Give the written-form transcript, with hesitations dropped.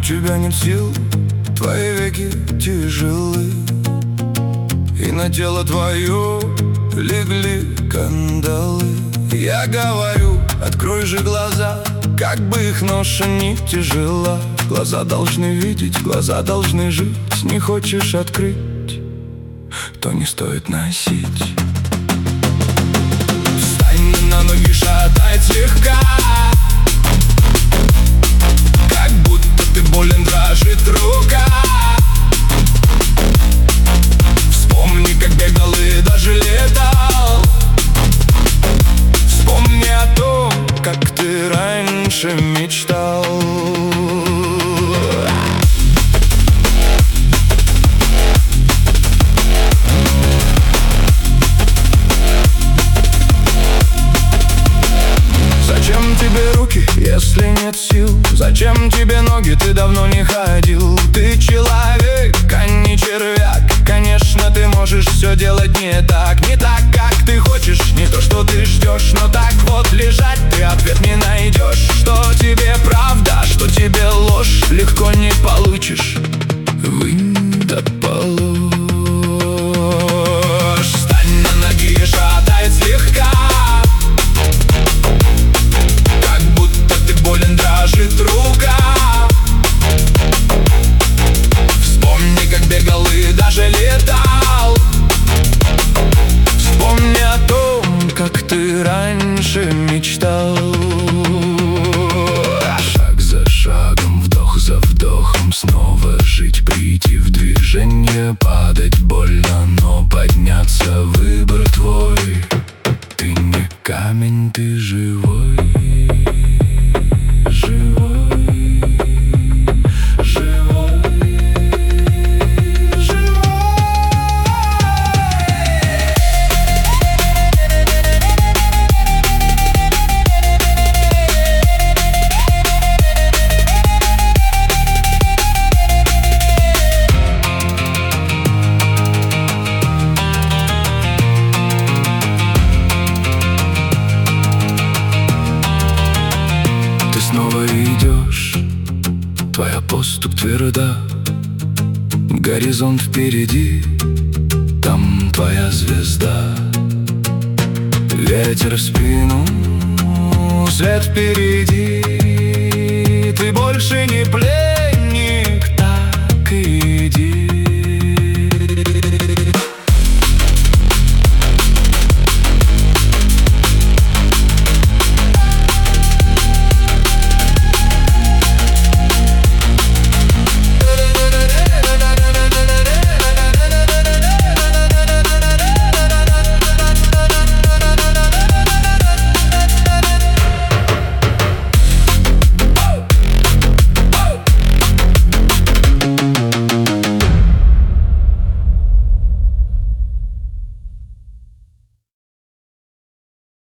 тебя нет сил, твои веки тяжелы, и на тело твое легли кандалы. Я говорю, открой же глаза, как бы их ноша не тяжела. Глаза должны видеть, глаза должны жить. Не хочешь открыть, то не стоит носить. Встань на ноги, шатай слегка, как будто ты болен, дрожит рука. Вспомни, как бегал и даже летал. Вспомни о том, как ты раньше мечтал. Зачем тебе руки, если нет сил? Зачем тебе ноги, ты давно не ходил? Ты человек, а не червяк. Конечно, ты можешь все делать не так, как ты хочешь, не то, что ты ждешь. Но так вот лежать ты ответ не найдешь. Что тебе правда, что тебе ложь, легко не получишь. Вынь да положь. Встань на ноги и шатай слегка, как будто ты болен, дрожит рука. Вспомни, как бегал и даже летал. Вспомни о том, как ты раньше мечтал. Шаг за шагом, вдох за вдохом, снова жить, прийти в движение. Падать больно, но подняться выбор твой. Ты не камень, ты живой. Снова идешь, твоя поступь тверда, горизонт впереди, там твоя звезда. Ветер в спину, свет впереди.